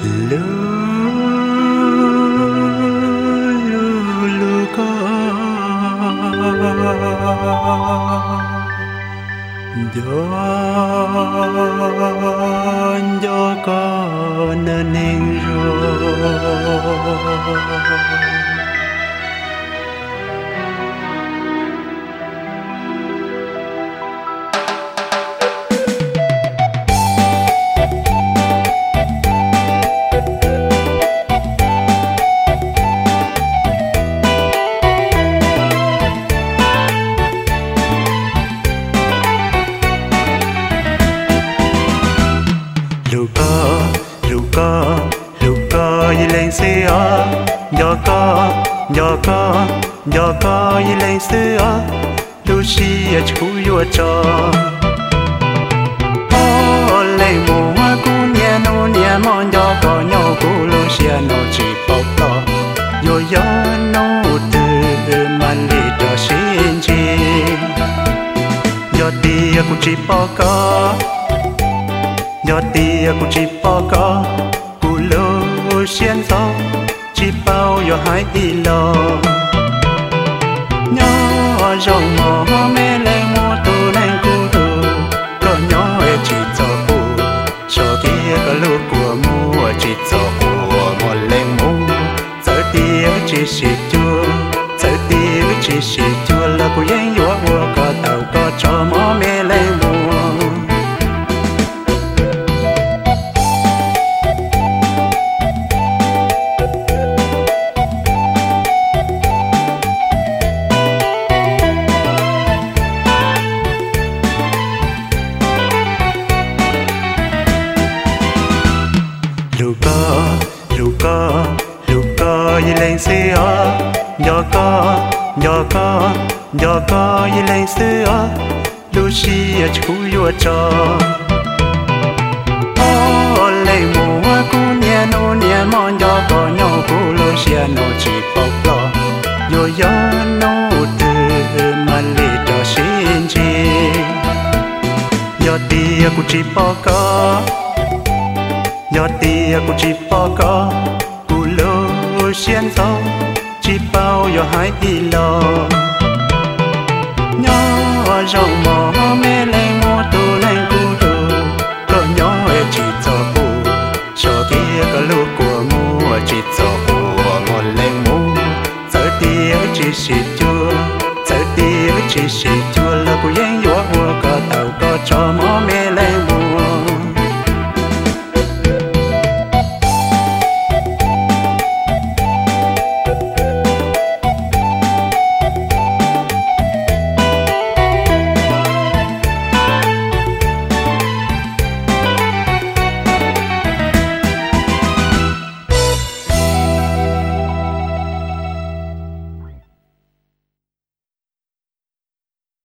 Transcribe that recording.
lu lu lu có do có nên rồi Luka y lên xưa nhỏ có y lên xưa Lucia chú yo cho ô lên mùa cũ nhà nô nhà mòn nhỏ có nhỏ cũ Lucia nó chỉ bọc lo yo yo nó từ mà đi cho xin chi yo tia cũng chỉ bọc có yo tia cũng chỉ bọc có xiên gió chỉ bao giờ hai đi lo nhỏ rồng mò mê lên mua tu lên cu tu có nhỏ ấy chỉ cho cu cho tia có lúc của mua chỉ cho của một lên mua giờ tia chỉ xịt chua giờ tia chỉ xịt chua là của yên yếu có tàu có cho mò mê lên mua Luka y lên xưa nhỏ có y lên xưa Lucia chú yo cho ô lên mùa cũ nhà nô nhà mòn nhỏ có nhỏ cũ Lucia nó chỉ bọc lo yo yo nó từ mà đi cho xin chi yo tia cũng chỉ bọc có nhỏ tia cũng chỉ bọc có cú lô xiên gió chỉ bao giờ hai đi lo nhỏ rồng mò mê lên mua tu lên cú tu có nhỏ ấy chỉ cho cú cho tia có lúc của mua chỉ cho của một lên mua giờ tia chỉ xịt chua giờ tia chỉ xịt chua là của yên yếu có tàu có cho mò mê